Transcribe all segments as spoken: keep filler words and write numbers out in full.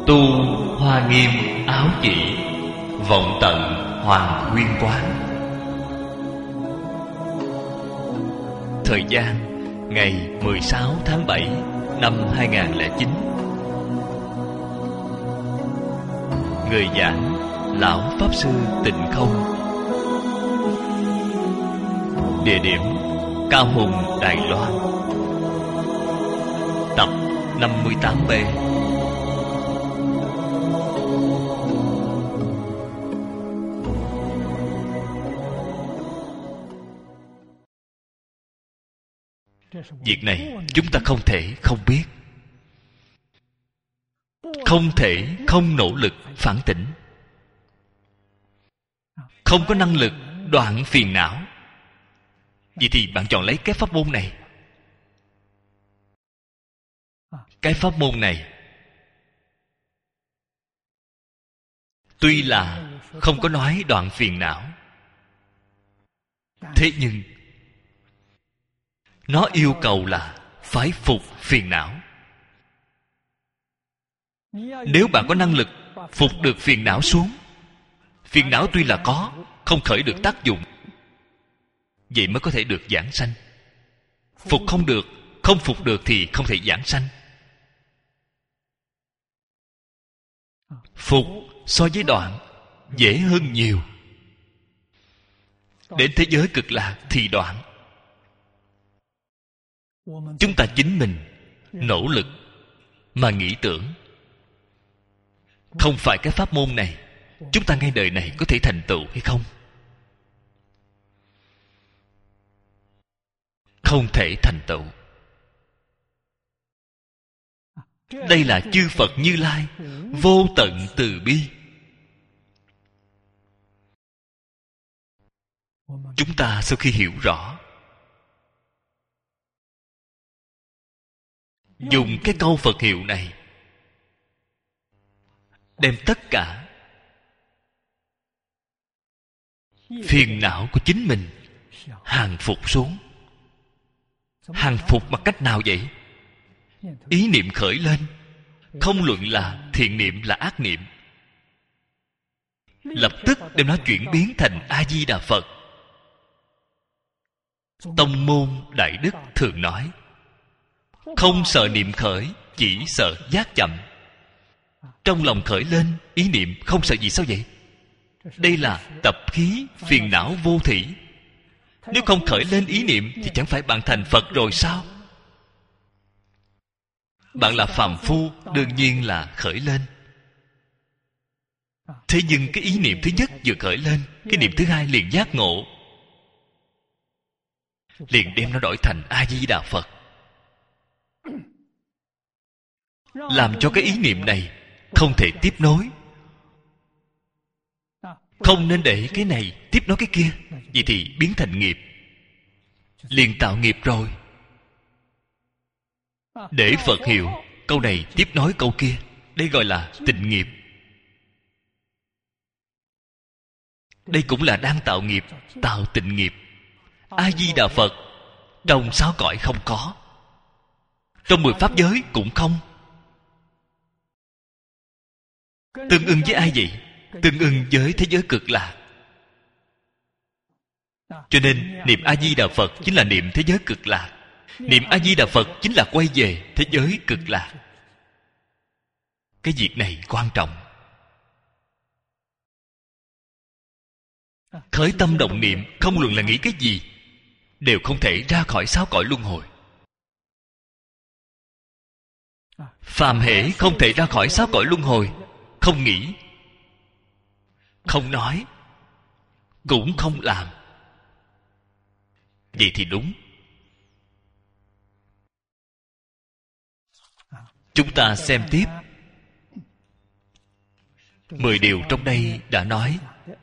Tu Hoa Nghiêm áo chỉ, vọng tận Hoàng Nguyên Quán. Thời gian ngày mười sáu tháng bảy năm hai nghìn không trăm lẻ chín. Người giảng Lão Pháp Sư Tịnh Không. Địa điểm Cao Hùng, Đài Loan. Tập năm mươi tám B. Việc này chúng ta không thể không biết, không thể không nỗ lực phản tỉnh, không có năng lực đoạn phiền não. Vậy thì bạn chọn lấy cái pháp môn này. Cái pháp môn này tuy là không có nói đoạn phiền não, thế nhưng nó yêu cầu là phải phục phiền não. Nếu bạn có năng lực phục được phiền não xuống, phiền não tuy là có, không khởi được tác dụng, vậy mới có thể được giảng sanh. Phục không được, không phục được thì không thể giảng sanh. Phục so với đoạn dễ hơn nhiều. Đến thế giới cực lạc thì đoạn. Chúng ta chính mình nỗ lực mà nghĩ tưởng, không phải cái pháp môn này chúng ta ngay đời này có thể thành tựu hay không? Không thể thành tựu. Đây là chư Phật Như Lai vô tận từ bi. Chúng ta sau khi hiểu rõ, dùng cái câu Phật hiệu này đem tất cả phiền não của chính mình hàng phục xuống. Hàng phục bằng cách nào vậy? Ý niệm khởi lên, không luận là thiện niệm là ác niệm, lập tức đem nó chuyển biến thành A-di-đà Phật. Tông môn Đại Đức thường nói, không sợ niệm khởi, chỉ sợ giác chậm. Trong lòng khởi lên ý niệm không sợ gì sao vậy? Đây là tập khí phiền não vô thỉ. Nếu không khởi lên ý niệm thì chẳng phải bạn thành Phật rồi sao? Bạn là phàm phu, đương nhiên là khởi lên. Thế nhưng cái ý niệm thứ nhất vừa khởi lên, cái niệm thứ hai liền giác ngộ, liền đem nó đổi thành A-di-đà Phật. Làm cho cái ý niệm này không thể tiếp nối. Không nên để cái này tiếp nối cái kia, vậy thì biến thành nghiệp, liền tạo nghiệp rồi. Để Phật hiệu câu này tiếp nối câu kia, đây gọi là tịnh nghiệp. Đây cũng là đang tạo nghiệp, tạo tịnh nghiệp. A-di-đà Phật trong sáu cõi không có, trong mười pháp giới cũng không. Tương ưng với ai vậy? Tương ưng với thế giới cực lạc. Cho nên niệm A-di-đà Phật chính là niệm thế giới cực lạc. Niệm A-di-đà Phật chính là quay về thế giới cực lạc. Cái việc này quan trọng. Khởi tâm động niệm, không luận là nghĩ cái gì, đều không thể ra khỏi sáu cõi luân hồi. Phàm hễ không thể ra khỏi sáu cõi luân hồi, không nghĩ, không nói, cũng không làm, vậy thì đúng. Chúng ta xem tiếp. Mười điều trong đây đã nói.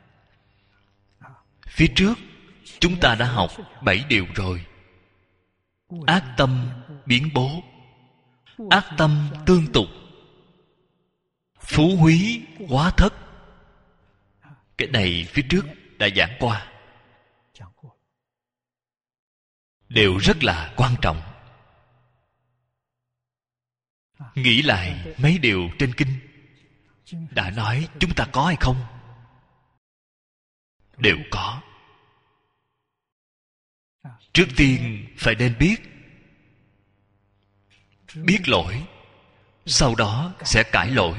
Phía trước chúng ta đã học bảy điều rồi. Ác tâm biến bố, ác tâm tương tục, phú húy quá thất. Cái này phía trước đã giảng qua, đều rất là quan trọng. Nghĩ lại mấy điều trên kinh, đã nói chúng ta có hay không? Đều có. Trước tiên phải nên biết biết lỗi, sau đó sẽ cải lỗi.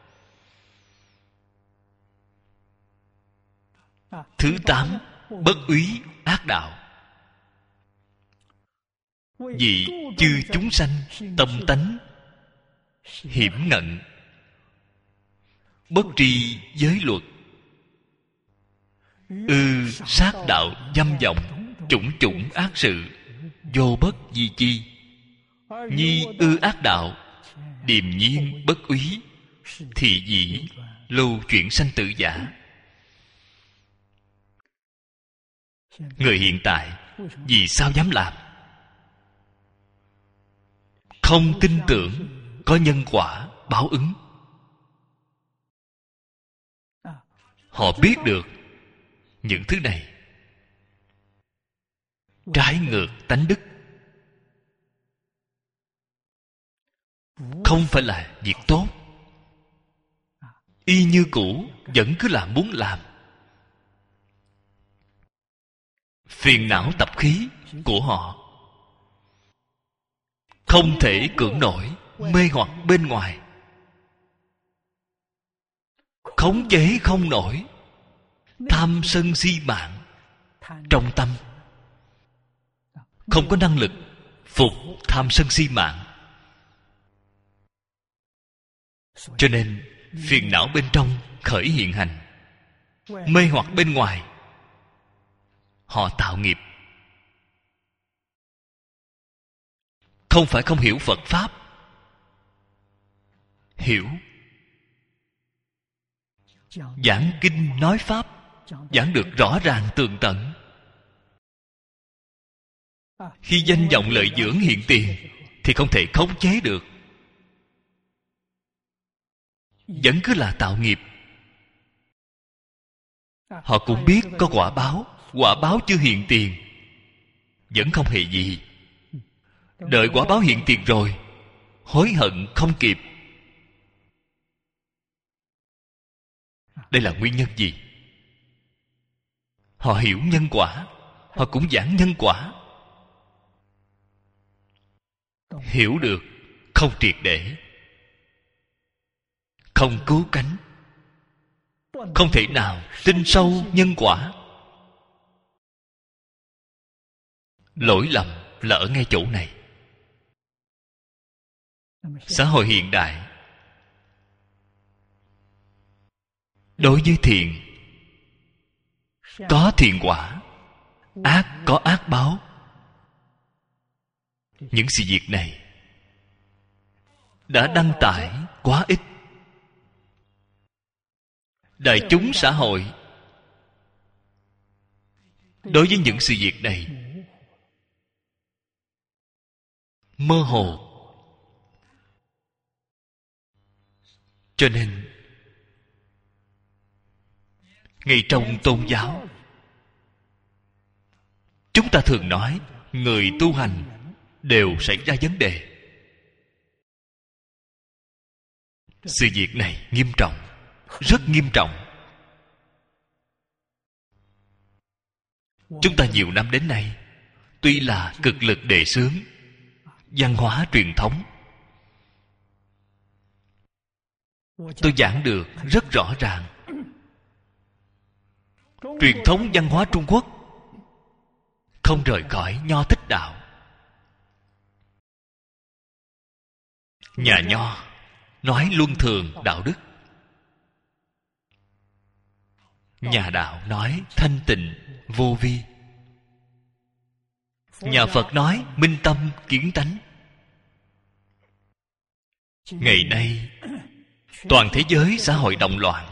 Thứ tám, bất úy ác đạo. Vì chư chúng sanh tâm tánh hiểm ngận, bất tri giới luật, ư sát đạo dâm vọng, chủng chủng ác sự, vô bất di chi. Nhi ư ác đạo, điềm nhiên bất úy, thì dĩ lưu chuyển sanh tử giả. Người hiện tại vì sao dám làm? Không tin tưởng có nhân quả báo ứng. Họ biết được những thứ này trái ngược tánh đức, không phải là việc tốt. Y như cũ vẫn cứ làm muốn làm. Phiền não tập khí của họ không thể cưỡng nổi, mê hoặc bên ngoài, khống chế không nổi tham sân si mạng trong tâm, không có năng lực phục tham sân si mạng. Cho nên phiền não bên trong khởi hiện hành, mê hoặc bên ngoài, họ tạo nghiệp. Không phải không hiểu Phật Pháp, hiểu. Giảng kinh nói Pháp, giảng được rõ ràng tường tận. Khi danh vọng lợi dưỡng hiện tiền thì không thể khống chế được, vẫn cứ là tạo nghiệp. Họ cũng biết có quả báo, quả báo chưa hiện tiền vẫn không hề gì. Đợi quả báo hiện tiền rồi, hối hận không kịp. Đây là nguyên nhân gì? Họ hiểu nhân quả, họ cũng giảng nhân quả. Hiểu được không triệt để, không cứu cánh, không thể nào tin sâu nhân quả. Lỗi lầm là ở ngay chỗ này. Xã hội hiện đại đối với thiện có thiện quả, ác có ác báo. Những sự việc này đã đăng tải quá ít. Đại chúng xã hội đối với những sự việc này mơ hồ. Cho nên ngay trong tôn giáo, chúng ta thường nói người tu hành đều xảy ra vấn đề. Sự việc này nghiêm trọng, rất nghiêm trọng. Chúng ta nhiều năm đến nay tuy là cực lực đề xướng văn hóa truyền thống, tôi giảng được rất rõ ràng. Truyền thống văn hóa Trung Quốc không rời khỏi Nho Thích đạo. Nhà Nho nói luân thường đạo đức, nhà Đạo nói thanh tịnh vô vi, nhà Phật nói minh tâm kiến tánh. Ngày nay toàn thế giới xã hội động loạn,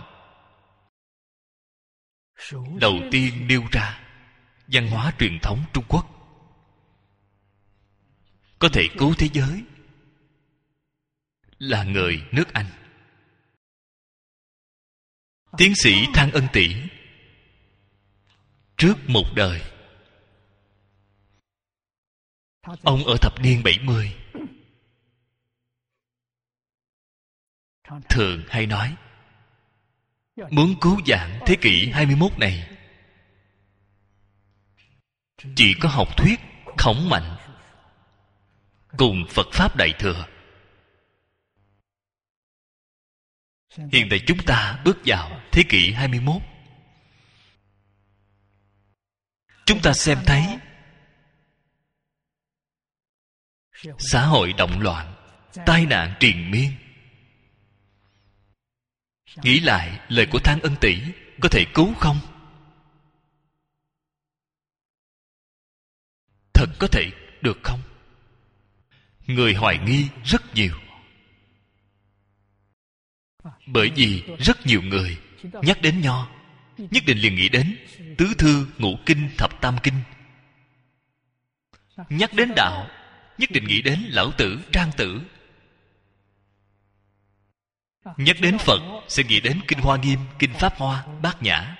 đầu tiên nêu ra văn hóa truyền thống Trung Quốc có thể cứu thế giới là người nước Anh. Tiến sĩ Thang Ân Tỷ trước một đời, ông ở thập niên bảy mươi thường hay nói muốn cứu vãn thế kỷ hai mươi mốt này, chỉ có học thuyết khổng mạnh cùng Phật Pháp Đại Thừa. Hiện tại chúng ta bước vào thế kỷ hai mươi mốt. Chúng ta xem thấy xã hội động loạn, tai nạn triền miên. Nghĩ lại lời của Thang Ân Tỷ có thể cứu không? Thật có thể được không? Người hoài nghi rất nhiều. Bởi vì rất nhiều người nhắc đến nho, nhất định liền nghĩ đến tứ thư, ngũ kinh, thập tam kinh. Nhắc đến đạo, nhất định nghĩ đến Lão Tử, Trang Tử. Nhắc đến Phật, sẽ nghĩ đến Kinh Hoa Nghiêm, Kinh Pháp Hoa, Bát Nhã.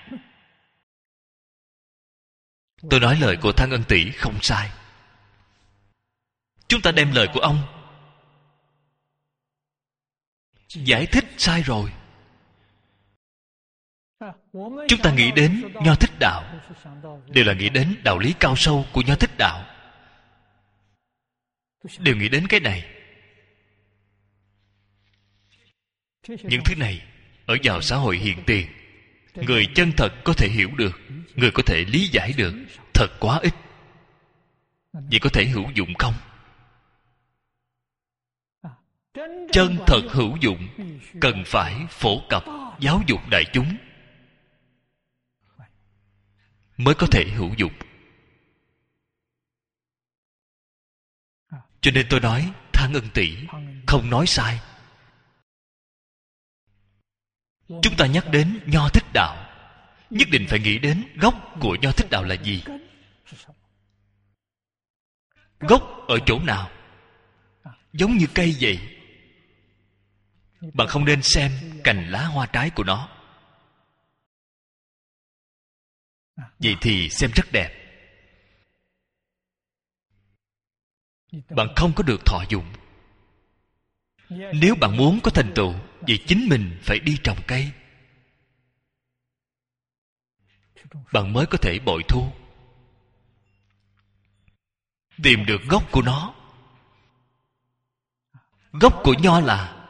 Tôi nói lời của Thang Ân Tỷ không sai. Chúng ta đem lời của ông giải thích sai rồi. Chúng ta nghĩ đến Nho Thích Đạo đều là nghĩ đến đạo lý cao sâu của Nho Thích Đạo, đều nghĩ đến cái này. Những thứ này ở vào xã hội hiện tiền, người chân thật có thể hiểu được, người có thể lý giải được, thật quá ít. Vậy có thể hữu dụng không? Chân thật hữu dụng, cần phải phổ cập giáo dục đại chúng mới có thể hữu dụng. Cho nên tôi nói Thang Ân Tỷ không nói sai. Chúng ta nhắc đến Nho Thích Đạo, nhất định phải nghĩ đến gốc của Nho Thích Đạo là gì. Gốc ở chỗ nào? Giống như cây vậy, bạn không nên xem cành lá hoa trái của nó. Vậy thì xem rất đẹp, bạn không có được thọ dụng. Nếu bạn muốn có thành tựu, vậy chính mình phải đi trồng cây, bạn mới có thể bội thu, tìm được gốc của nó. Gốc của nho là,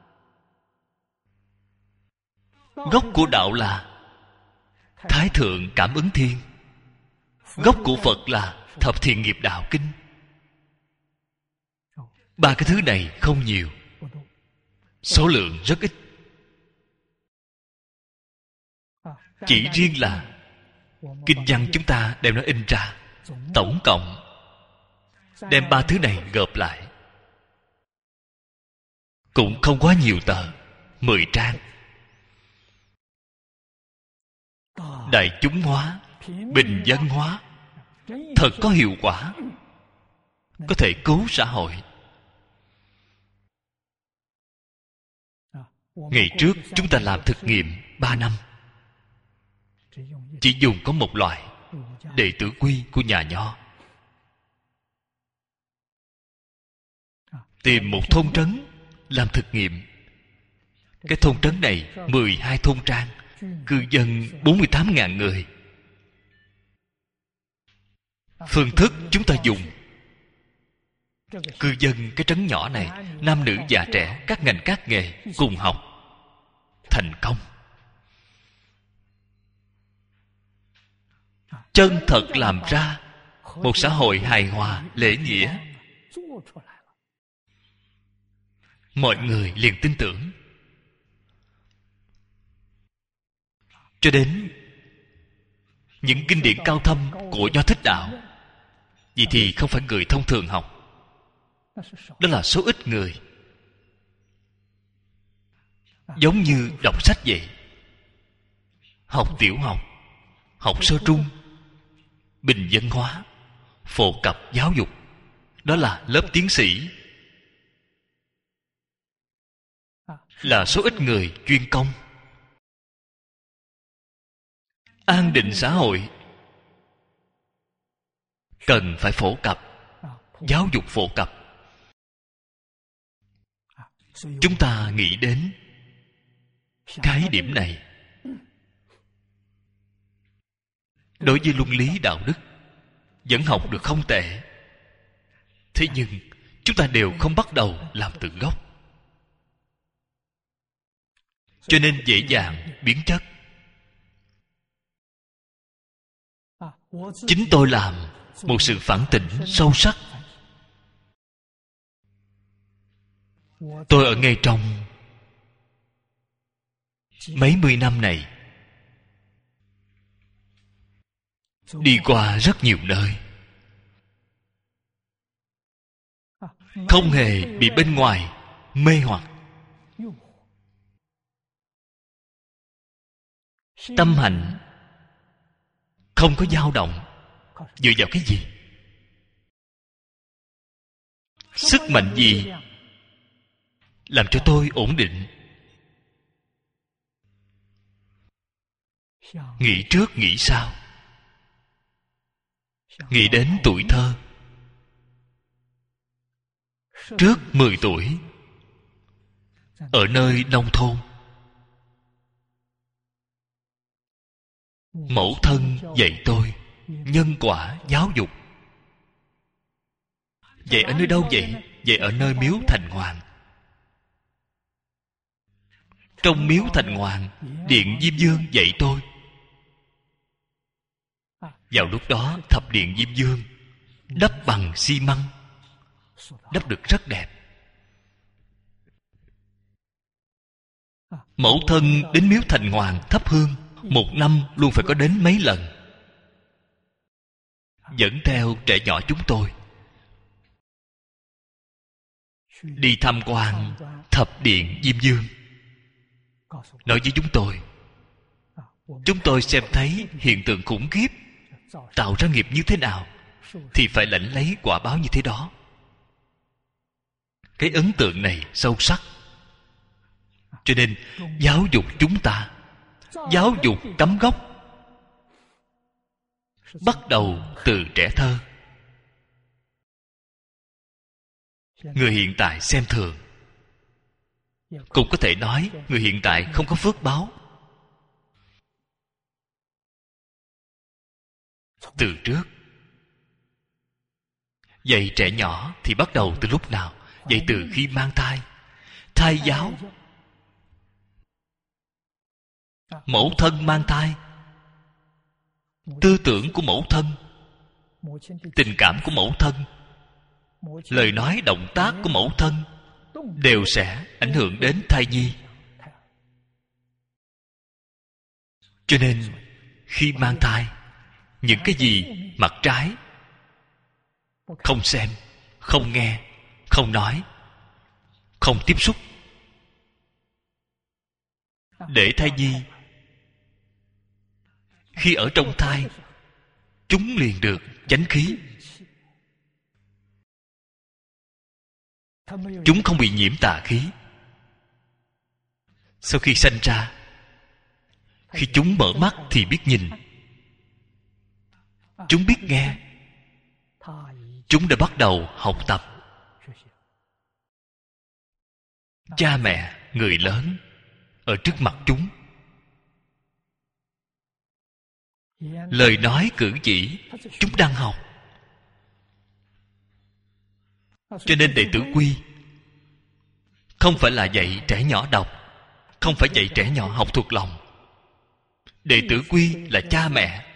gốc của đạo là Thái Thượng Cảm Ứng Thiên. Gốc của Phật là Thập Thiện Nghiệp Đạo Kinh. Ba cái thứ này không nhiều, số lượng rất ít. Chỉ riêng là kinh văn chúng ta đem nó in ra, tổng cộng đem ba thứ này gộp lại cũng không quá nhiều tờ, mười trang. Đại chúng hóa, bình dân hóa, thật có hiệu quả, có thể cứu xã hội. Ngày trước chúng ta làm thực nghiệm ba năm, chỉ dùng có một loại đệ tử quy của nhà Nho. Tìm một thôn trấn làm thực nghiệm. Cái thôn trấn này mười hai thôn trang, cư dân bốn mươi tám ngàn người. Phương thức chúng ta dùng, cư dân cái trấn nhỏ này, nam nữ già trẻ, các ngành các nghề cùng học, thành công. Chân thật làm ra một xã hội hài hòa, lễ nghĩa. Mọi người liền tin tưởng. Cho đến những kinh điển cao thâm của Nho Thích Đạo, vậy thì không phải người thông thường học, đó là số ít người. Giống như đọc sách vậy, học tiểu học, học sơ trung, bình dân hóa, phổ cập giáo dục, đó là lớp tiến sĩ, là số ít người chuyên công. An định xã hội cần phải phổ cập, giáo dục phổ cập. Chúng ta nghĩ đến cái điểm này, đối với luân lý đạo đức vẫn học được không tệ. Thế nhưng chúng ta đều không bắt đầu làm từ gốc, cho nên dễ dàng biến chất. Chính tôi làm một sự phản tỉnh sâu sắc. Tôi ở ngay trong mấy mươi năm này đi qua rất nhiều nơi, không hề bị bên ngoài mê hoặc. Tâm hạnh không có dao động. Dựa vào cái gì? Sức mạnh gì làm cho tôi ổn định? Nghĩ trước nghĩ sau. Nghĩ đến tuổi thơ. Trước mười tuổi, ở nơi nông thôn, mẫu thân dạy tôi nhân quả giáo dục. Dạy ở nơi đâu vậy? Dạy ở nơi miếu Thành Hoàng. Trong miếu Thành Hoàng, Điện Diêm Dương dạy tôi. Vào lúc đó thập điện Diêm Dương đắp bằng xi măng, đắp được rất đẹp. Mẫu thân đến miếu Thành Hoàng thắp hương, một năm luôn phải có đến mấy lần, dẫn theo trẻ nhỏ chúng tôi đi tham quan thập điện Diêm Dương. Nói với chúng tôi, chúng tôi xem thấy hiện tượng khủng khiếp, tạo ra nghiệp như thế nào thì phải lãnh lấy quả báo như thế đó. Cái ấn tượng này sâu sắc. Cho nên giáo dục chúng ta, giáo dục cắm gốc, bắt đầu từ trẻ thơ. Người hiện tại xem thường, cũng có thể nói người hiện tại không có phước báo. Từ trước dạy trẻ nhỏ thì bắt đầu từ lúc nào? Dạy từ khi mang thai. Thai giáo. Mẫu thân mang thai, tư tưởng của mẫu thân, tình cảm của mẫu thân, lời nói động tác của mẫu thân đều sẽ ảnh hưởng đến thai nhi. Cho nên khi mang thai, những cái gì mặt trái không xem, không nghe, không nói, không tiếp xúc, để thai nhi khi ở trong thai chúng liền được chánh khí. Chúng không bị nhiễm tà khí. Sau khi sanh ra, khi chúng mở mắt thì biết nhìn, chúng biết nghe, chúng đã bắt đầu học tập. Cha mẹ, người lớn ở trước mặt chúng, lời nói cử chỉ chúng đang học. Cho nên đệ tử quy không phải là dạy trẻ nhỏ đọc, không phải dạy trẻ nhỏ học thuộc lòng. Đệ tử quy là cha mẹ.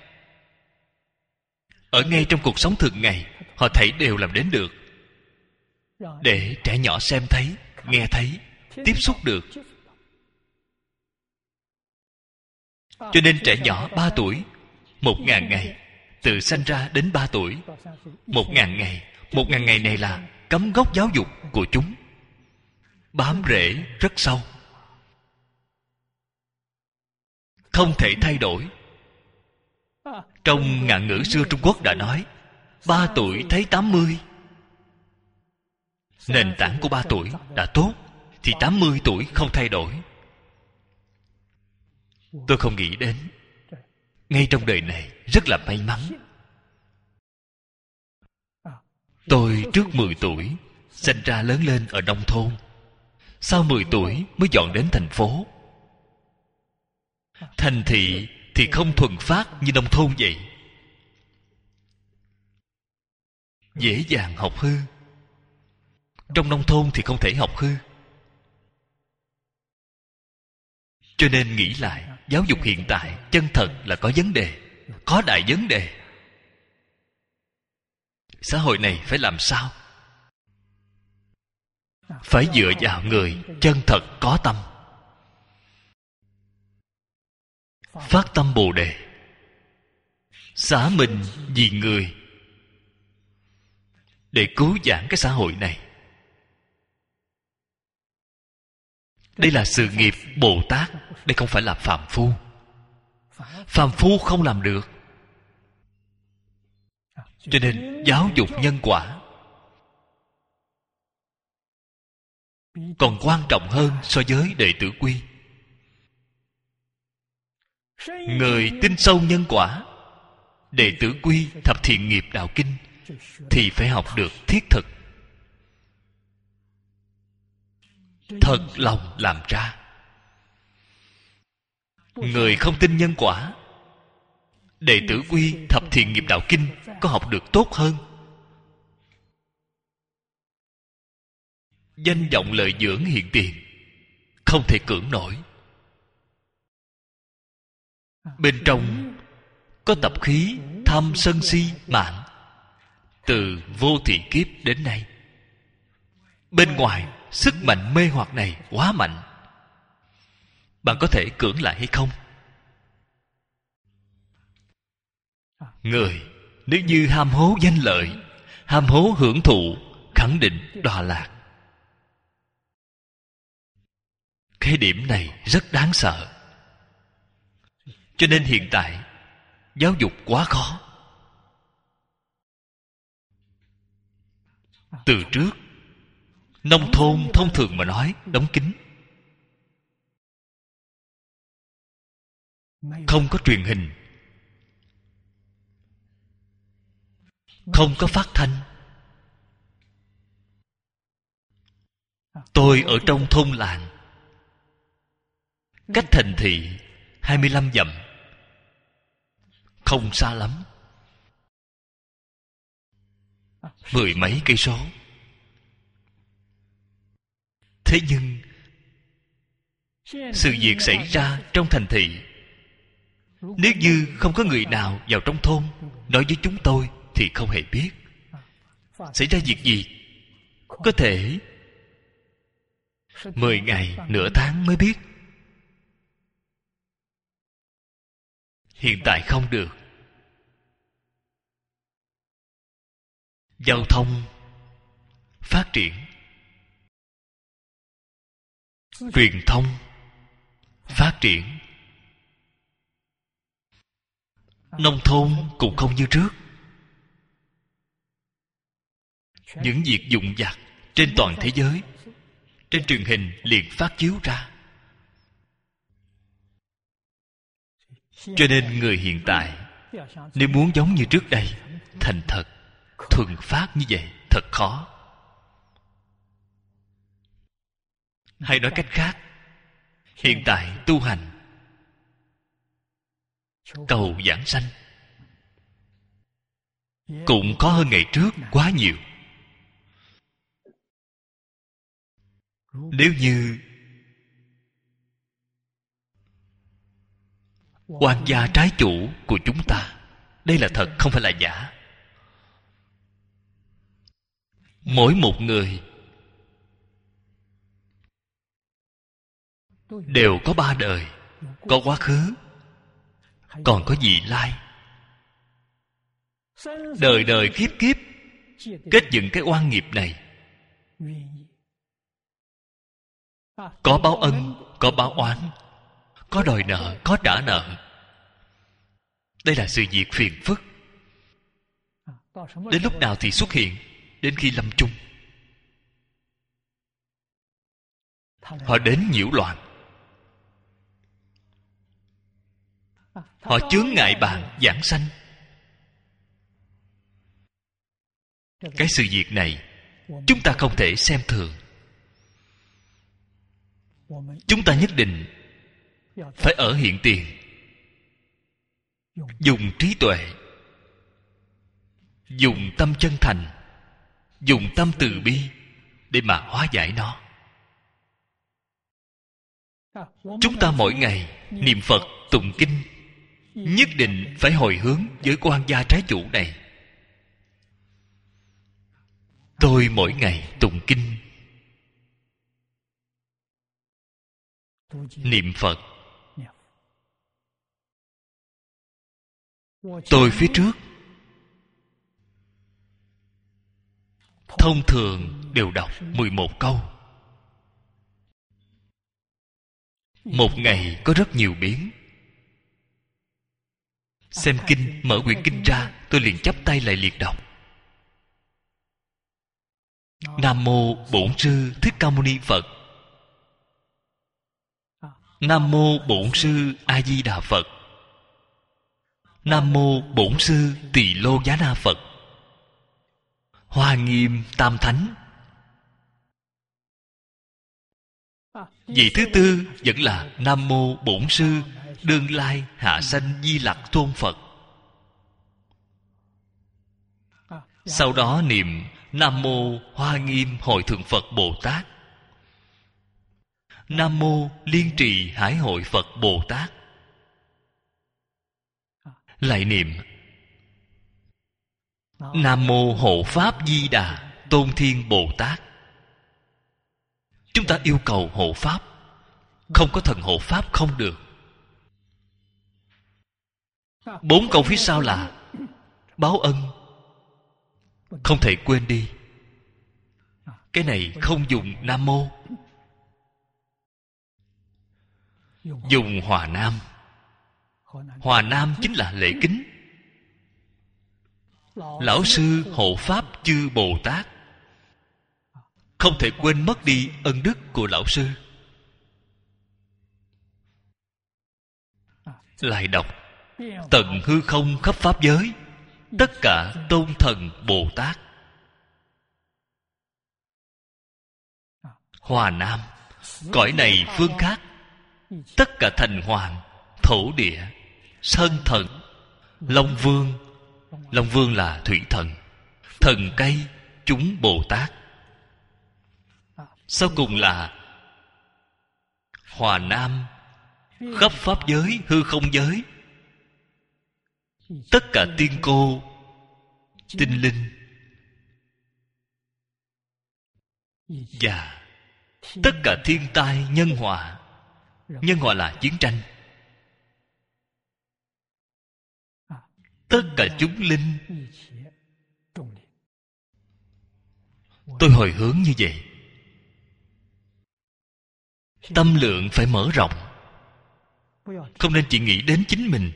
Ở ngay trong cuộc sống thường ngày, họ thảy đều làm đến được, để trẻ nhỏ xem thấy, nghe thấy, tiếp xúc được. Cho nên trẻ nhỏ ba tuổi, một ngàn ngày, từ sanh ra đến ba tuổi, một ngàn ngày. Một ngàn ngày này là cắm gốc giáo dục của chúng, bám rễ rất sâu, không thể thay đổi. Trong ngạn ngữ xưa Trung Quốc đã nói, ba tuổi thấy tám mươi. Nền tảng của ba tuổi đã tốt, thì tám mươi tuổi không thay đổi. Tôi không nghĩ đến, ngay trong đời này rất là may mắn. Tôi trước mười tuổi sinh ra lớn lên ở nông thôn, sau mười tuổi mới dọn đến thành phố. Thành thị thì không thuần phát như nông thôn vậy. dễ dàng học hư. Trong nông thôn thì không thể học hư. Cho nên nghĩ lại, giáo dục hiện tại chân thật là có vấn đề, có đại vấn đề. Xã hội này phải làm sao? Phải dựa vào người chân thật có tâm, phát tâm Bồ Đề, xả mình vì người, để cứu vãn cái xã hội này. Đây là sự nghiệp Bồ Tát, đây không phải là phàm phu. Phàm phu không làm được. Cho nên giáo dục nhân quả còn quan trọng hơn so với đệ tử quy. Người tin sâu nhân quả, đệ tử quy thập thiện nghiệp đạo kinh, thì phải học được thiết thực, thật lòng làm ra. Người không tin nhân quả, đệ tử quy thập thiện nghiệp đạo kinh có học được tốt hơn. Danh vọng lợi dưỡng hiện tiền không thể cưỡng nổi. Bên trong có tập khí tham sân si mạng từ vô thị kiếp đến nay. Bên ngoài sức mạnh mê hoặc này quá mạnh, bạn có thể cưỡng lại hay không? Người nếu như ham hố danh lợi, ham hố hưởng thụ, khẳng định đọa lạc. Cái điểm này rất đáng sợ. Cho nên hiện tại giáo dục quá khó. Từ trước nông thôn thông thường mà nói đóng kín, không có truyền hình, không có phát thanh. Tôi ở trong thôn làng, cách thành thị hai mươi lăm dặm, không xa lắm, mười mấy cây số. Thế nhưng sự việc xảy ra trong thành thị, nếu như không có người nào vào trong thôn nói với chúng tôi thì không hề biết. Xảy ra việc gì có thể mười ngày, nửa tháng mới biết. Hiện tại không được. Giao thông phát triển, truyền thông phát triển, nông thôn cũng không như trước. Những việc vụn vặt trên toàn thế giới, trên truyền hình liền phát chiếu ra. Cho nên người hiện tại nếu muốn giống như trước đây, thành thật, thuần phát như vậy, thật khó. Hay nói cách khác, hiện tại tu hành cầu giảng sanh cũng khó hơn ngày trước quá nhiều. Nếu như quan gia trái chủ của chúng ta, đây là thật không phải là giả. Mỗi một người đều có ba đời, có quá khứ, còn có vị lai. Đời đời kiếp kiếp kết dựng cái oan nghiệp này. Có báo ân, có báo oán, có đòi nợ, có trả nợ. Đây là sự việc phiền phức. Đến lúc nào thì xuất hiện? Đến khi lâm chung. Họ đến nhiễu loạn, họ chướng ngại bạn giảng sanh. Cái sự việc này chúng ta không thể xem thường. Chúng ta nhất định phải ở hiện tiền, dùng trí tuệ, dùng tâm chân thành dùng tâm từ bi để mà hóa giải nó. Chúng ta mỗi ngày niệm Phật tụng kinh, nhất định phải hồi hướng với quan gia trái chủ này. Tôi mỗi ngày tụng kinh, niệm Phật. Tôi phía trước thông thường đều đọc mười một câu. Một ngày có rất nhiều biến. Xem kinh, mở quyển kinh ra, tôi liền chắp tay lại liệt đọc: Nam mô Bổn Sư Thích Ca Mâu Ni Phật. Nam mô Bổn Sư A Di Đà Phật. Nam mô Bổn Sư Tỳ Lô Giá Na Phật. Hoa Nghiêm Tam Thánh. Vị thứ tư vẫn là Nam mô Bổn Sư Đương Lai Hạ Sanh Di Lặc Tôn Phật. Sau đó niệm Nam mô Hoa Nghiêm Hội Thượng Phật Bồ Tát. Nam mô Liên Trì Hải Hội Phật Bồ Tát. Lại niệm Nam mô Hộ Pháp Di Đà Tôn Thiên Bồ Tát. Chúng ta yêu cầu hộ pháp, không có thần hộ pháp không được. Bốn câu phía sau là báo ân, không thể quên đi. Cái này không dùng Nam mô, dùng Hòa Nam. Hòa Nam chính là lễ kính. Lão sư hộ pháp chư Bồ Tát, không thể quên mất đi ân đức của lão sư. Lại đọc tận hư không khắp pháp giới, tất cả tôn thần Bồ Tát. Hòa Nam, cõi này phương khác, tất cả thành hoàng, thổ địa, sơn thần, long vương. Long vương là thủy thần, thần cây, chúng Bồ Tát. Sau cùng là Hòa Nam, khắp pháp giới, hư không giới, tất cả tiên cô, tinh linh và tất cả thiên tai nhân họa. Nhân họa là chiến tranh. Tất cả chúng linh. Tôi hồi hướng như vậy. Tâm lượng phải mở rộng, không nên chỉ nghĩ đến chính mình.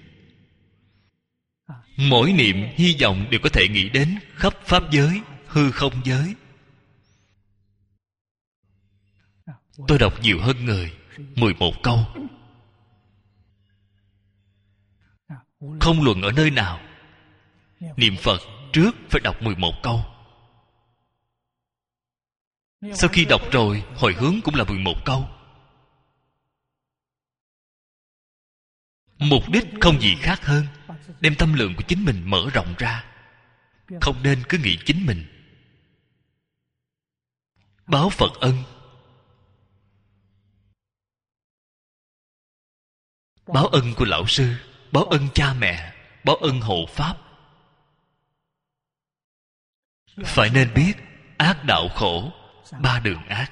Mỗi niệm hy vọng đều có thể nghĩ đến khắp pháp giới, hư không giới. Tôi đọc nhiều hơn người mười một câu. Không luận ở nơi nào, niệm Phật trước phải đọc mười một câu. Sau khi đọc rồi, hồi hướng cũng là mười một câu. Mục đích không gì khác hơn đem tâm lượng của chính mình mở rộng ra. Không nên cứ nghĩ chính mình. Báo Phật ân, báo ân của lão sư, báo ân cha mẹ, báo ân hộ pháp. Phải nên biết ác đạo khổ, ba đường ác.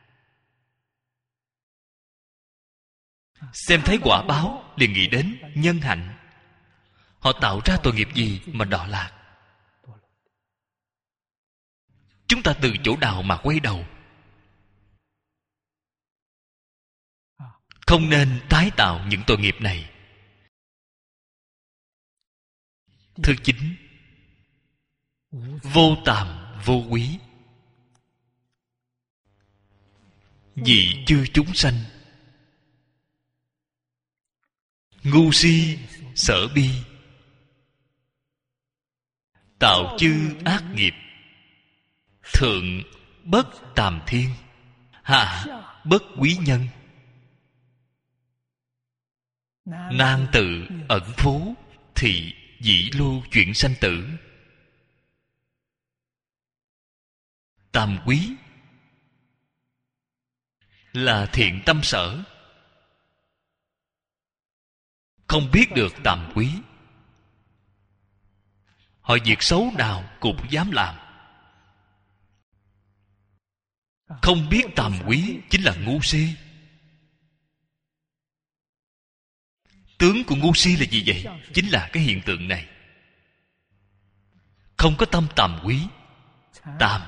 Xem thấy quả báo liền nghĩ đến nhân hạnh. Họ tạo ra tội nghiệp gì mà đọa lạc. Chúng ta từ chỗ nào mà quay đầu? Không nên tái tạo những tội nghiệp này. Thứ chín, vô tàm vô quý. Vì chư chúng sanh ngu si sở bi, tạo chư ác nghiệp. Thượng bất tàm thiên, hạ bất quý nhân. Nan tự ẩn phú, thị dĩ lưu chuyển sanh tử. tàm quý là thiện tâm sở, không biết được tàm quý, họ việc xấu nào cũng dám làm. Không biết tàm quý chính là ngu si. Tướng của ngu si là gì vậy? Chính là cái hiện tượng này. Không có tâm tàm quý. Tàm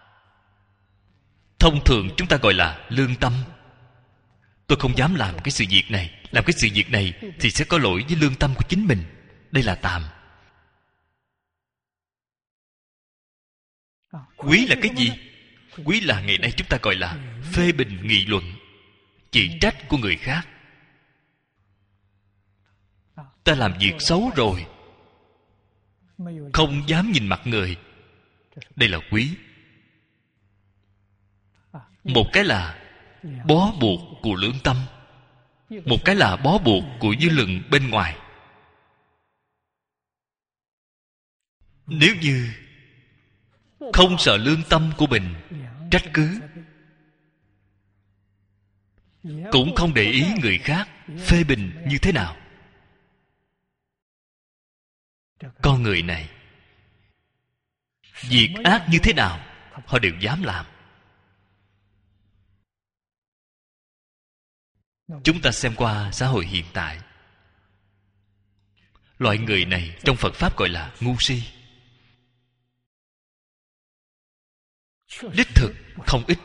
thông thường chúng ta gọi là lương tâm. Tôi không dám làm cái sự việc này. Làm cái sự việc này thì sẽ có lỗi với lương tâm của chính mình. Đây là tàm. Quý là cái gì? Quý là ngày nay chúng ta gọi là phê bình nghị luận, chỉ trách của người khác. Ta làm việc xấu rồi, không dám nhìn mặt người. Đây là quý. Một cái là bó buộc của lương tâm, một cái là bó buộc của dư luận bên ngoài. Nếu như không sợ lương tâm của mình trách cứ, cũng không để ý người khác phê bình như thế nào, con người này việc ác như thế nào họ đều dám làm. Chúng ta xem qua xã hội hiện tại, loại người này trong Phật Pháp gọi là ngu si. Đích thực không ít.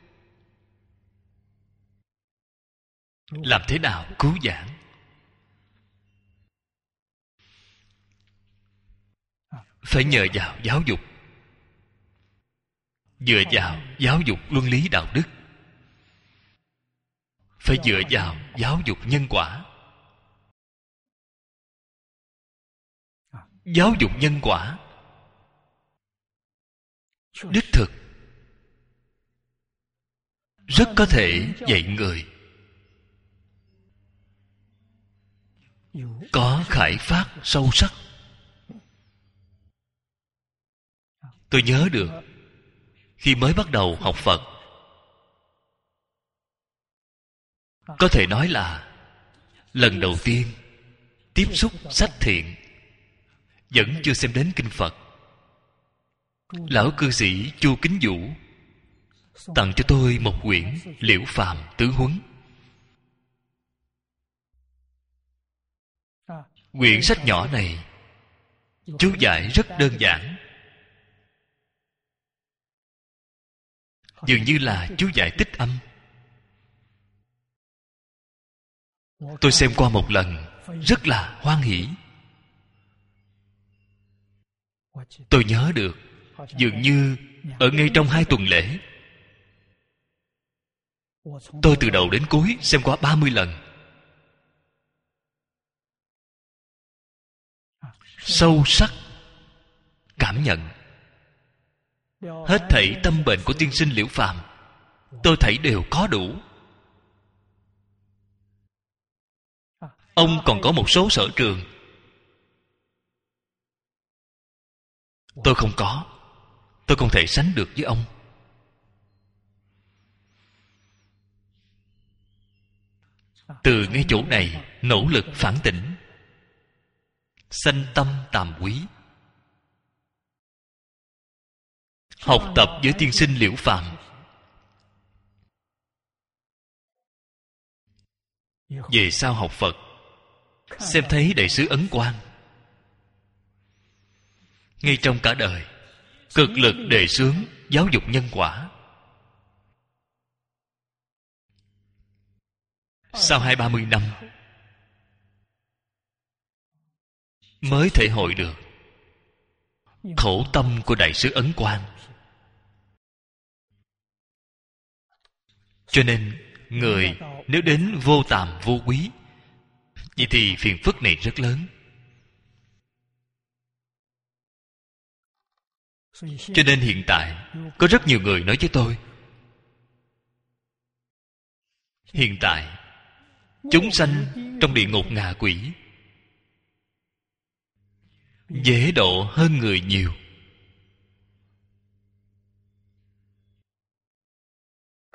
Làm thế nào cứu vãn? Phải nhờ vào giáo dục, dựa vào giáo dục luân lý đạo đức, phải dựa vào giáo dục nhân quả. Giáo dục nhân quả đích thực rất có thể dạy người có khải phát sâu sắc. Tôi nhớ được khi mới bắt đầu học Phật, có thể nói là lần đầu tiên tiếp xúc sách thiện, vẫn chưa xem đến kinh Phật. Lão cư sĩ Chu Kính Vũ tặng cho tôi một quyển Liễu Phàm Tứ Huấn. Quyển sách nhỏ này chú giải rất đơn giản, dường như là chú giải tích âm. Tôi xem qua một lần, rất là hoan hỷ. Tôi nhớ được, dường như ở ngay trong hai tuần lễ, tôi từ đầu đến cuối xem qua ba mươi lần. Sâu sắc cảm nhận hết thảy tâm bệnh của tiên sinh Liễu Phàm, tôi thấy đều có đủ. Ông còn có một số sở trường tôi không có. Tôi không thể sánh được với ông. Từ ngay chỗ này nỗ lực phản tỉnh, sanh tâm tàm quý. Học tập với tiên sinh Liễu Phàm, về sau học Phật, xem thấy đại sứ Ấn Quang, ngay trong cả đời cực lực đề xướng giáo dục nhân quả. Sau hai ba mươi năm mới thể hội được khổ tâm của đại sứ Ấn Quang. Cho nên người nếu đến vô tàm vô quý, vậy thì phiền phức này rất lớn. Cho nên hiện tại có rất nhiều người nói với tôi, hiện tại chúng sanh trong địa ngục ngạ quỷ dễ độ hơn người nhiều.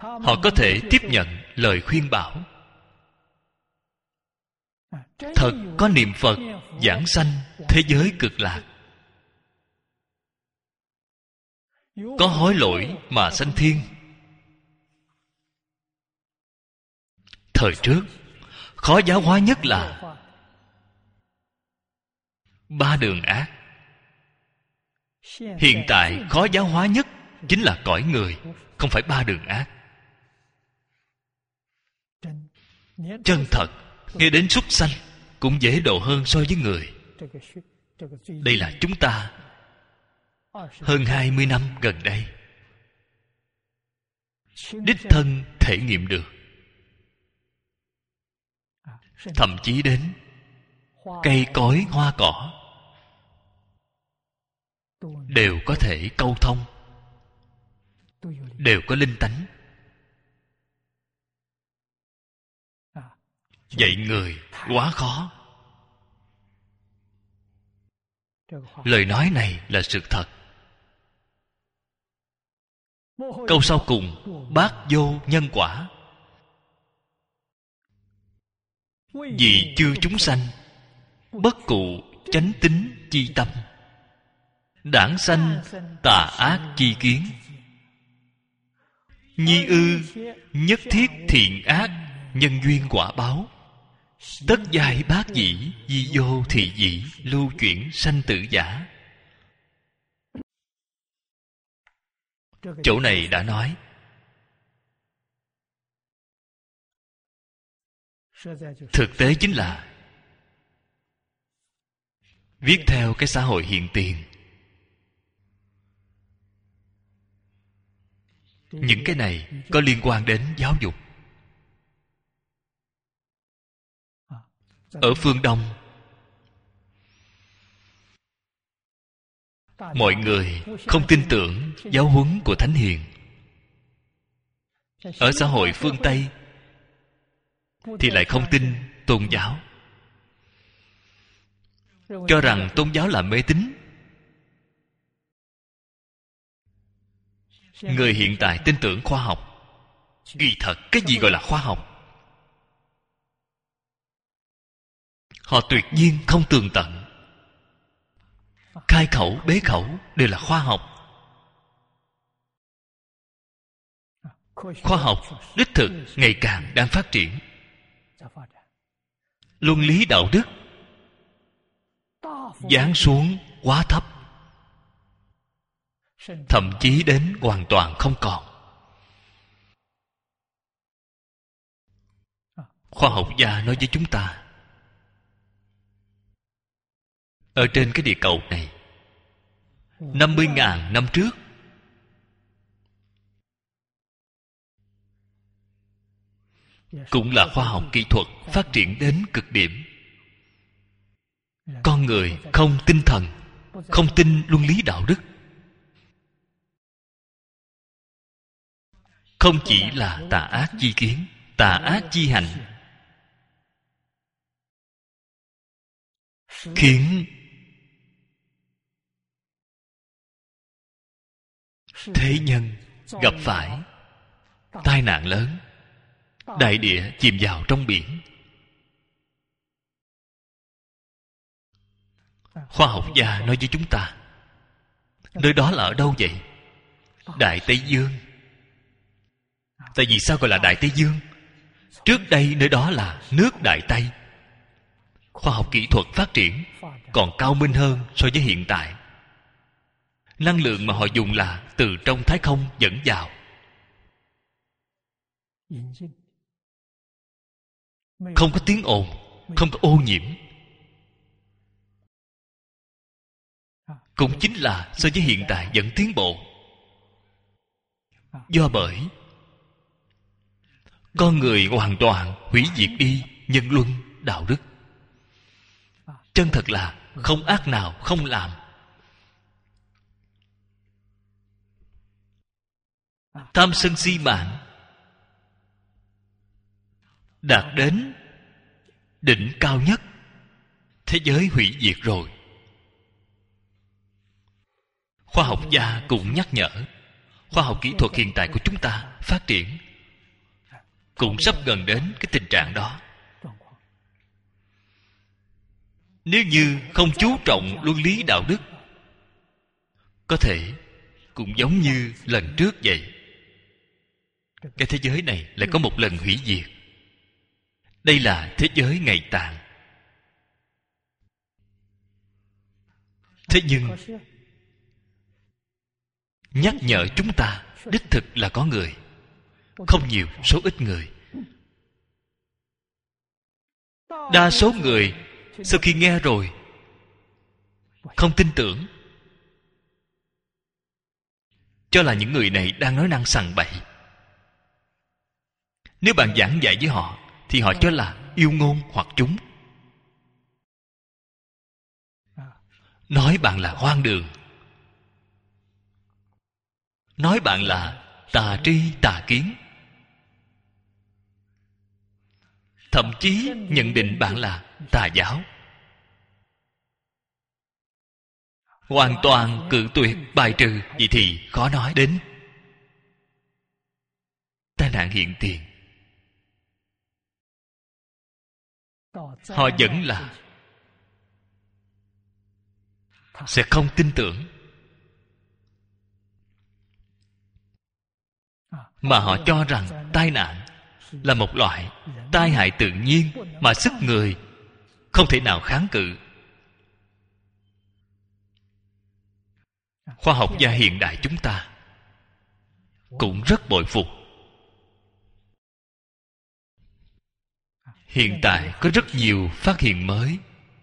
họ có thể tiếp nhận lời khuyên bảo. Thật có niệm Phật giảng sanh thế giới cực lạc, có hối lỗi mà sanh thiên. Thời trước khó giáo hóa nhất là ba đường ác. Hiện tại khó giáo hóa nhất chính là cõi người, không phải ba đường ác. Chân thật, nghe đến súc sanh cũng dễ độ hơn so với người. Đây là chúng ta hơn hai mươi năm gần đây đích thân thể nghiệm được. Thậm chí đến cây cối hoa cỏ đều có thể câu thông, đều có linh tánh. Dạy người quá khó. Lời nói này là sự thật. Câu sau cùng, bát vô nhân quả, vì chư chúng sanh bất cụ chánh tín chi tâm, đảng sanh tà ác chi kiến. Nhi ư nhất thiết thiện ác nhân duyên quả báo, tất giai bát dĩ di vô thị dĩ lưu chuyển sanh tử giả. Chỗ này đã nói thực tế chính là viết theo cái xã hội hiện tiền. Những cái này có liên quan đến giáo dục. Ở phương Đông, mọi người không tin tưởng giáo huấn của Thánh Hiền. Ở xã hội phương Tây thì lại không tin tôn giáo, cho rằng tôn giáo là mê tín. Người hiện tại tin tưởng khoa học. Kỳ thật cái gì gọi là khoa học? Họ tuyệt nhiên không tường tận. Khai khẩu bế khẩu đều là khoa học. Khoa học đích thực ngày càng đang phát triển. Luân lý đạo đức giáng xuống quá thấp, thậm chí đến hoàn toàn không còn. Khoa học gia nói với chúng ta, ở trên cái địa cầu này, năm mươi ngàn năm trước, cũng là khoa học kỹ thuật phát triển đến cực điểm. Con người không tin thần, không tin luân lý đạo đức. Không chỉ là tà ác chi kiến, tà ác chi hành, khiến thế nhân gặp phải tai nạn lớn. Đại địa chìm vào trong biển. Khoa học gia nói với chúng ta, nơi đó là ở đâu vậy? Đại Tây Dương. Tại vì sao gọi là Đại Tây Dương? Trước đây nơi đó là nước Đại Tây. Khoa học kỹ thuật phát triển còn cao minh hơn so với hiện tại. Năng lượng mà họ dùng là từ trong thái không dẫn vào. Không có tiếng ồn, không có ô nhiễm. Cũng chính là so với hiện tại vẫn tiến bộ. Do bởi con người hoàn toàn hủy diệt đi nhân luân đạo đức. Chân thật là không ác nào không làm. Tham sân si mạng đạt đến đỉnh cao nhất, thế giới hủy diệt rồi. Khoa học gia cũng nhắc nhở, khoa học kỹ thuật hiện tại của chúng ta phát triển cũng sắp gần đến cái tình trạng đó. Nếu như không chú trọng luân lý đạo đức, có thể cũng giống như lần trước vậy. Cái thế giới này lại có một lần hủy diệt. Đây là thế giới ngày tàn. Thế nhưng nhắc nhở chúng ta, đích thực là có người, không nhiều, số ít người. Đa số người sau khi nghe rồi không tin tưởng, cho là những người này đang nói năng sằng bậy. Nếu bạn giảng dạy với họ thì họ cho là yêu ngôn hoặc chúng, nói bạn là hoang đường, nói bạn là tà tri tà kiến, thậm chí nhận định bạn là tà giáo. Hoàn toàn cự tuyệt, bài trừ. Vậy thì khó nói đến tai nạn hiện tiền. Họ vẫn là sẽ không tin tưởng, mà họ cho rằng tai nạn là một loại tai hại tự nhiên mà sức người không thể nào kháng cự. Khoa học gia hiện đại chúng ta cũng rất bội phục. Hiện tại có rất nhiều phát hiện mới,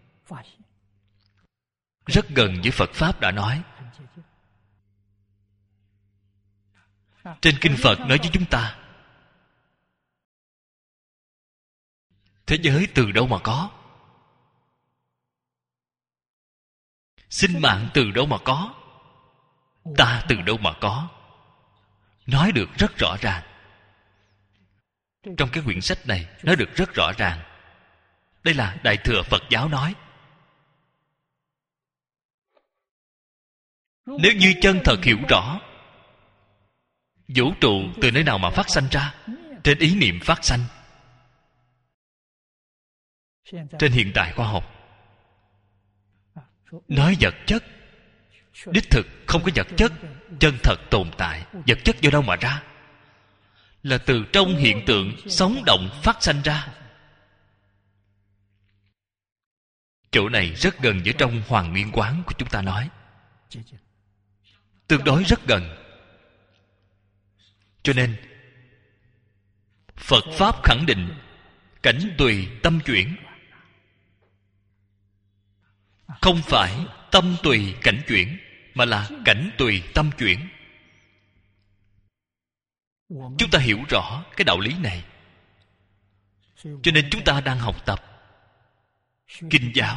rất gần với Phật Pháp đã nói. Trên Kinh Phật nói với chúng ta, thế giới từ đâu mà có? Sinh mạng từ đâu mà có? Ta từ đâu mà có? Nói được rất rõ ràng. Trong cái quyển sách này nói được rất rõ ràng. Đây là Đại Thừa Phật giáo nói. Nếu như chân thật hiểu rõ, vũ trụ từ nơi nào mà phát sanh ra? Trên ý niệm phát sanh. Trên hiện tại khoa học nói vật chất, đích thực không có vật chất chân thật tồn tại. Vật chất do đâu mà ra? Là từ trong hiện tượng sống động phát sanh ra. Chỗ này rất gần với trong Hoàng Nguyên Quán của chúng ta nói, tương đối rất gần. Cho nên Phật Pháp khẳng định cảnh tùy tâm chuyển, không phải tâm tùy cảnh chuyển, mà là cảnh tùy tâm chuyển. Chúng ta hiểu rõ cái đạo lý này, cho nên chúng ta đang học tập Kinh giáo.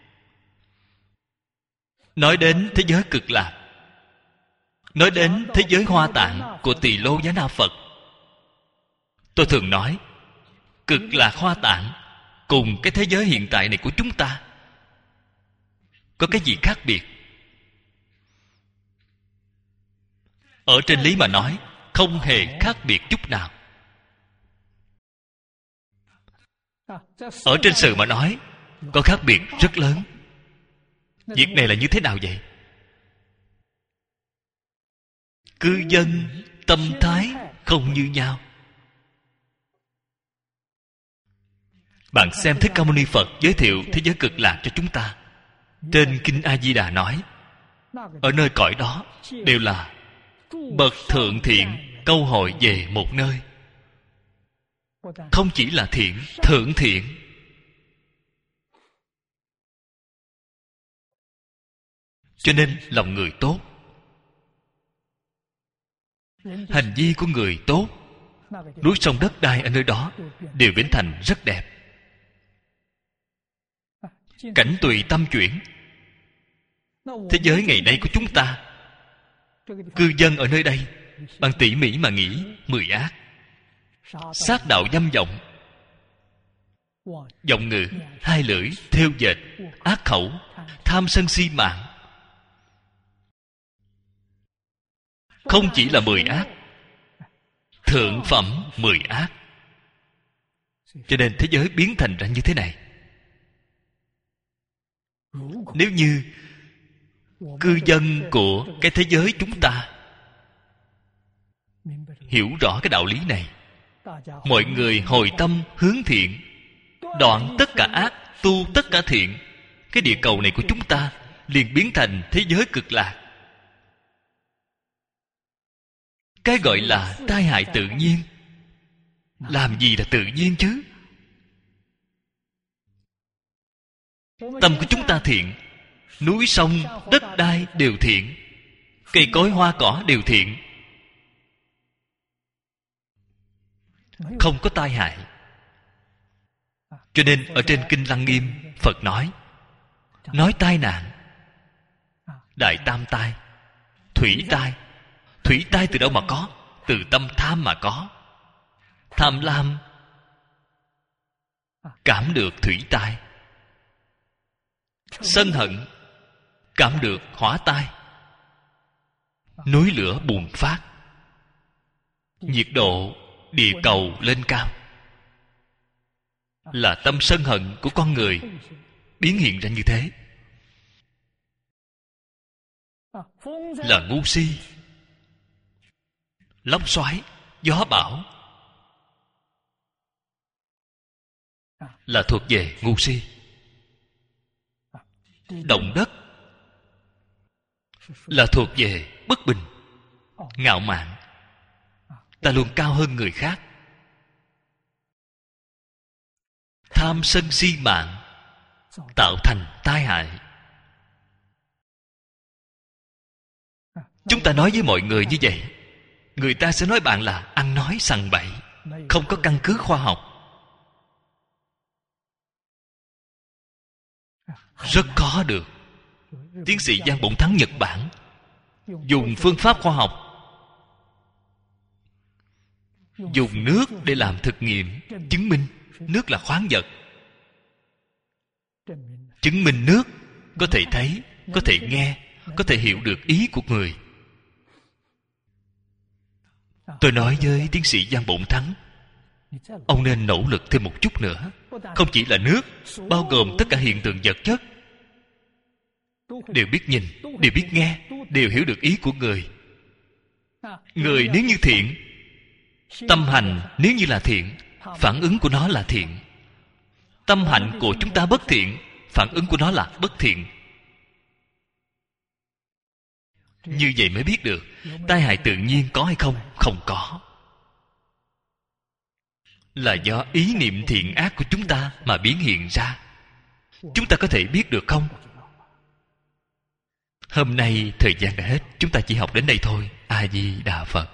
Nói đến thế giới Cực Lạc, nói đến thế giới Hoa Tạng của Tỳ Lô Giá Na Phật, tôi thường nói Cực Lạc Hoa Tạng cùng cái thế giới hiện tại này của chúng ta có cái gì khác biệt? Ở trên lý mà nói, không hề khác biệt chút nào. Ở trên sự mà nói, có khác biệt rất lớn. Việc này là như thế nào vậy? Cư dân tâm thái không như nhau. Bạn xem Thích Ca Mâu Ni Phật giới thiệu thế giới Cực Lạc cho chúng ta. Trên Kinh A Di Đà nói, ở nơi cõi đó đều là bậc thượng thiện câu hội về một nơi. Không chỉ là thiện, thượng thiện. Cho nên lòng người tốt, hành vi của người tốt, núi sông đất đai ở nơi đó đều biến thành rất đẹp. Cảnh tùy tâm chuyển. Thế giới ngày nay của chúng ta, cư dân ở nơi đây, bạn tỉ mỉ mà nghĩ, mười ác: sát đạo dâm vọng, vọng ngữ, hai lưỡi, thêu dệt, ác khẩu, tham sân si mạng. Không chỉ là mười ác, thượng phẩm mười ác. Cho nên thế giới biến thành ra như thế này. Nếu như cư dân của cái thế giới chúng ta hiểu rõ cái đạo lý này, mọi người hồi tâm hướng thiện, đoạn tất cả ác, tu tất cả thiện, cái địa cầu này của chúng ta liền biến thành thế giới cực lạc. Cái gọi là tai hại tự nhiên, làm gì là tự nhiên chứ? Tâm của chúng ta thiện, núi sông đất đai đều thiện, cây cối hoa cỏ đều thiện, không có tai hại. Cho nên ở trên Kinh Lăng Nghiêm, Phật nói nói tai nạn, đại tam tai, thủy tai. Thủy tai từ đâu mà có? Từ tâm tham mà có. Tham lam cảm được thủy tai, sân hận cảm được hỏa tai. Núi lửa bùng phát, nhiệt độ địa cầu lên cao, là tâm sân hận của con người biến hiện ra như thế. Là ngu si. Lốc xoáy, gió bão là thuộc về ngu si. Động đất là thuộc về bất bình, ngạo mạn. Ta luôn cao hơn người khác. Tham sân si mạng tạo thành tai hại. Chúng ta nói với mọi người như vậy, người ta sẽ nói bạn là ăn nói sằng bậy, không có căn cứ khoa học. Rất khó được. Tiến sĩ Giang Bổn Thắng Nhật Bản dùng phương pháp khoa học, dùng nước để làm thực nghiệm, chứng minh nước là khoáng vật, chứng minh nước có thể thấy, có thể nghe, có thể hiểu được ý của người. Tôi nói với tiến sĩ Giang Bổn Thắng, ông nên nỗ lực thêm một chút nữa. Không chỉ là nước, bao gồm tất cả hiện tượng vật chất, đều biết nhìn, đều biết nghe, đều hiểu được ý của người. Người nếu như thiện, tâm hành nếu như là thiện, phản ứng của nó là thiện. Tâm hạnh của chúng ta bất thiện, phản ứng của nó là bất thiện. Như vậy mới biết được tai hại tự nhiên có hay không? Không có. Là do ý niệm thiện ác của chúng ta mà biến hiện ra. Chúng ta có thể biết được không? Hôm nay thời gian đã hết, chúng ta chỉ học đến đây thôi. A Di Đà Phật.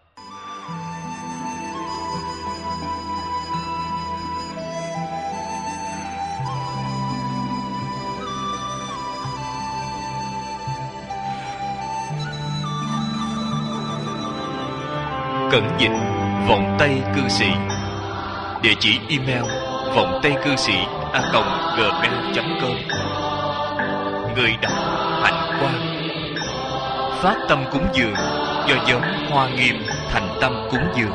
Cẩn dịch Vọng Tây Cư Sĩ. Địa chỉ email vọng tây cư sĩ a còng gmail chấm com. Người đọc Hạnh Quang. Phát tâm cúng dường do giống Hoa Nghiêm thành tâm cúng dường.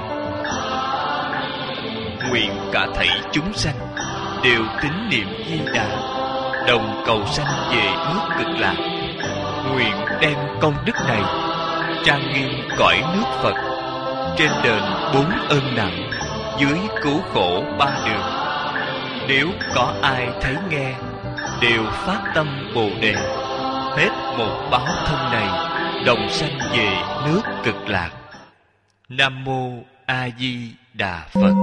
Nguyện cả thảy chúng sanh đều tín niệm Di Đà, đồng cầu sanh về nước Cực Lạc. Nguyện đem công đức này trang nghiêm cõi nước Phật, trên đền bốn ơn nặng, dưới cứu khổ ba đường. Nếu có ai thấy nghe, đều phát tâm Bồ Đề, hết một báo thân này, đồng sanh về nước Cực Lạc. Nam Mô A Di Đà Phật.